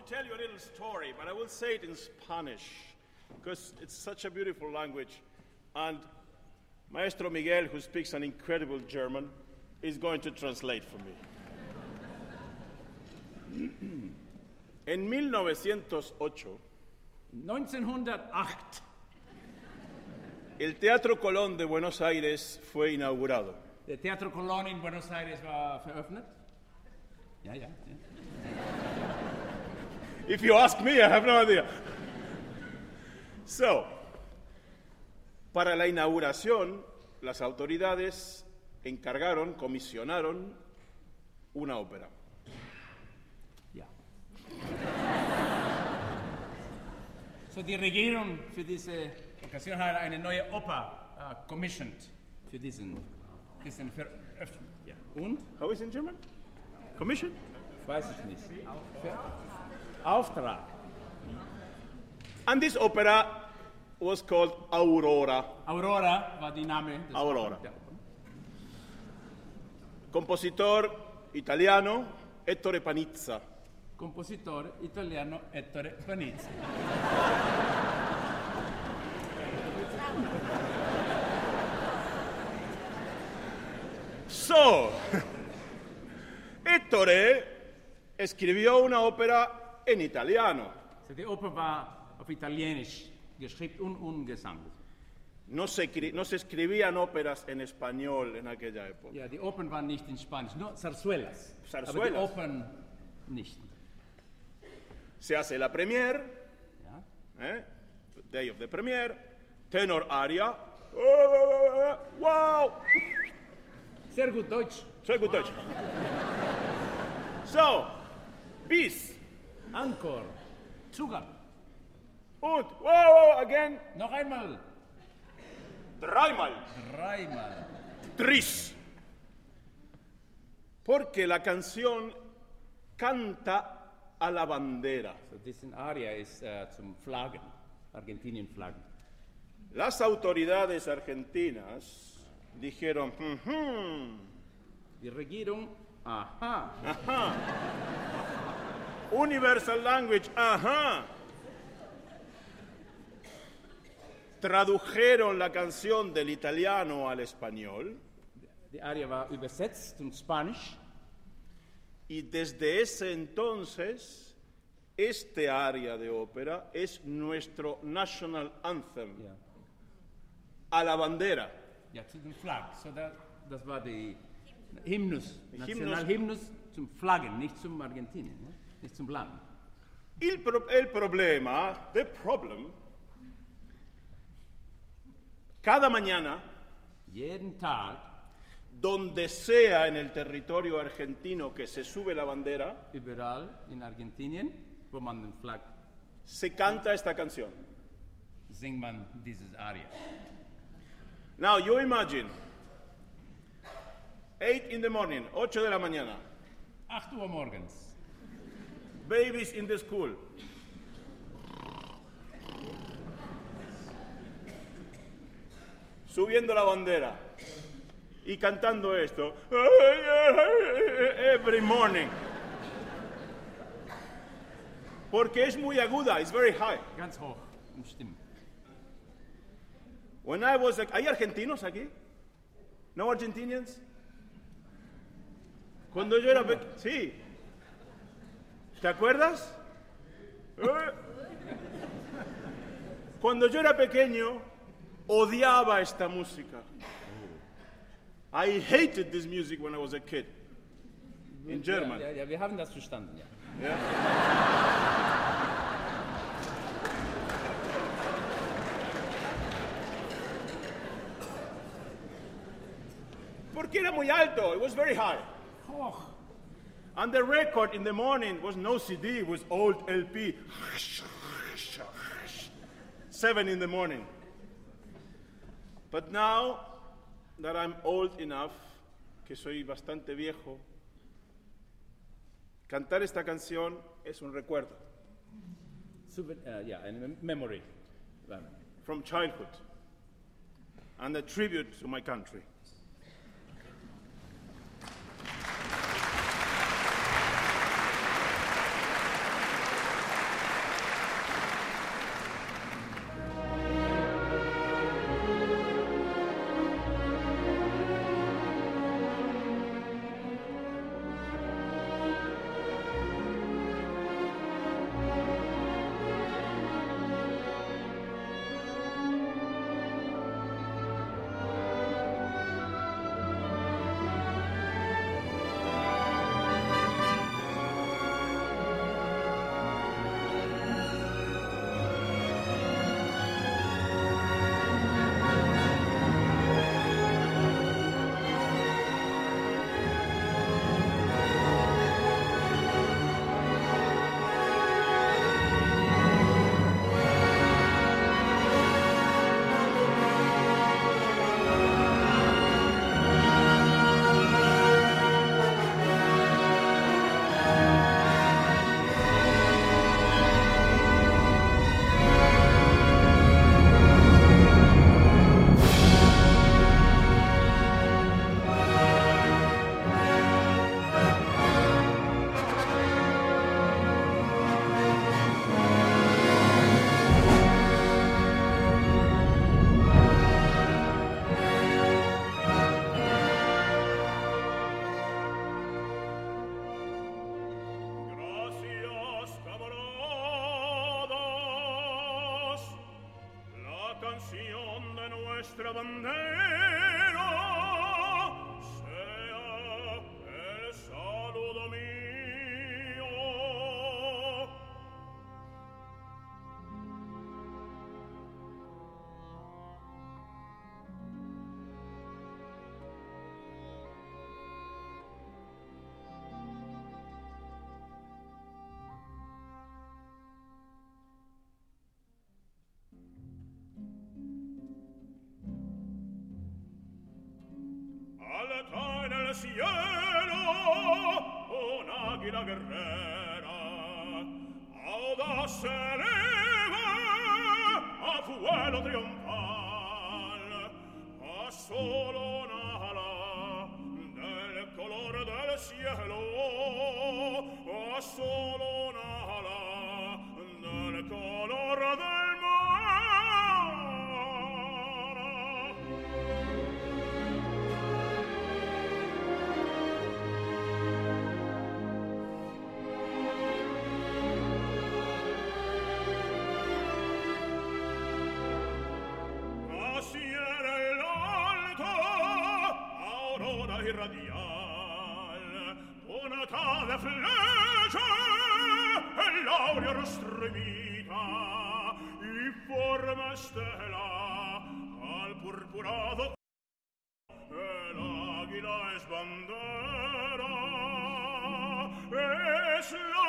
tell you a little story, but I will say it in Spanish, because it's such a beautiful language. And Maestro Miguel, who speaks an incredible German, is going to translate for me. En 1908, el Teatro Colón de Buenos Aires fue inaugurado. Der Teatro Colón in Buenos Aires war veröffnet. Ja. If you ask me, I have no idea. So, para la inauguración, las autoridades comisionaron una ópera. Ja. So, die Regierung für diese Occasion hat eine neue Oper commissioned für diesen Veröffnung. Ja. Und? How is it in German? Commission? Weiß ich nicht. Auftrag. And this opera was called Aurora. Aurora war die Name des Aurora. Ja. Compositor italiano Ettore Panizza. Compositore italiano Ettore Panizza. So, Ettore escribió una ópera en italiano. So, die Oper war auf Italienisch geschrieben und ungesungen. No se escribían óperas en español en aquella época. Ja, die Opern waren nicht in Spanisch, nur Zarzuelas. Zarzuelas. Aber die Opern nicht. Se hace la premiere, Ja. day of the premiere, tenor aria, wow, Sehr gut Deutsch. sehr gut Deutsch. So, bis Encore. Zugang. und wow, again, Noch einmal. dreimal, tris. Porque la canción canta a la bandera. So, diesen Aria ist zum Flaggen, Argentinien Flaggen. Las autoridades argentinas dijeron, Die Regierung, aha. ajá, universal language, ajá. Tradujeron la canción del italiano al español. Die Aria war übersetzt zum Spanisch. Y desde ese entonces, este aria de ópera es nuestro national anthem, Ja. a la bandera. Ja, zu dem Flag. So, das war die Hymnus, Hymnus. Nationalhymnus zum Flaggen, nicht zum Argentinien, ne? Nicht zum Land. El problema, the problem, cada mañana, Jeden Tag, donde sea en el territorio argentino que se sube la bandera, überall in Argentinien, wo man den Flag se canta esta canción. singt man dieses Aria. Now you imagine, 8 in the morning, 8 de la mañana, 8 Uhr morgens. babies in the school. Subiendo la bandera y cantando esto every morning. Porque es muy aguda, it's very high. Ganz hoch im Stimmen. When I was ¿Hay argentinos aquí? No Argentinians? Cuando yo era sí. ¿Te acuerdas? Cuando yo era pequeño, odiaba esta música. I hated this music when I was a kid. In German. Ja, wir haben das verstanden, ja. Porque era muy alto. It was very high. Hoch. And the record in the morning was no CD, it was old LP. 7 in the morning. But now that I'm old enough, que soy bastante viejo, cantar esta canción es un recuerdo. Ja, eine Memory. From childhood. And a tribute to my country. canción de nuestra bandera sea el saludo mío. Alta en el cielo un'águila guerrera audaz se eleva a vuelo triunfal, a solo una ala del color del cielo, a solo una ala del color del mar. Radial, punta de flecha, el áurea rostremita, y forma estela al purpurado. El águila es bandera, es la